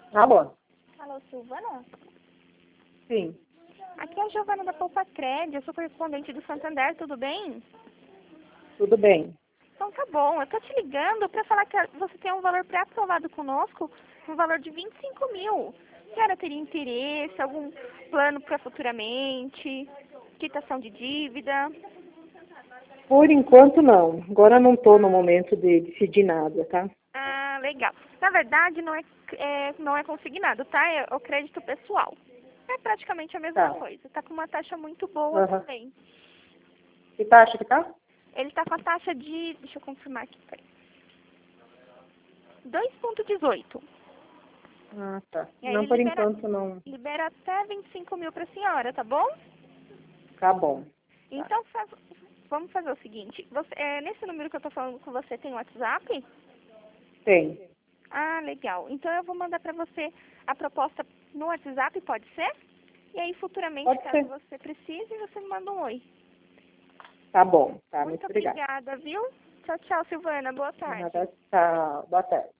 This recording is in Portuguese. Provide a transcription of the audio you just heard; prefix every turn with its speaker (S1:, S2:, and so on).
S1: Alô?
S2: Alô, Silvana?
S1: Sim,
S2: Aqui é a Giovana da Poupa Cred, eu sou correspondente do Santander, tudo bem?
S1: tudo bem.
S2: Então tá bom, eu tô te ligando para falar que você tem um valor pré-aprovado conosco, um valor de 25 mil. A senhora teria interesse, algum plano para futuramente, quitação de dívida?
S1: Por enquanto, não. Agora eu não estou no momento de decidir nada, tá?
S2: Ah, legal. Na verdade, não é consignado, tá? É o crédito pessoal. É praticamente a mesma
S1: Tá.
S2: coisa. Tá com uma taxa muito boa
S1: Aham.
S2: também.
S1: Que taxa que tá?
S2: Ele tá com a taxa de, deixa eu confirmar aqui, peraí, 2,18.
S1: Ah, tá.
S2: E aí
S1: Não,
S2: ele
S1: por enquanto, não.
S2: libera até 25 mil pra senhora, tá bom?
S1: Tá bom. Tá.
S2: Então, vamos fazer o seguinte. Nesse número que eu tô falando com você, tem WhatsApp?
S1: Tem.
S2: Ah, legal. Então eu vou mandar pra você a proposta no WhatsApp, pode ser? E aí, futuramente,
S1: Pode
S2: caso
S1: ser.
S2: você precise, você me manda um oi.
S1: Tá bom. Tá, muito
S2: Muito
S1: obrigada.
S2: obrigada, viu? Tchau, tchau, Silvana. Boa tarde.
S1: Nada, tchau. Boa tarde.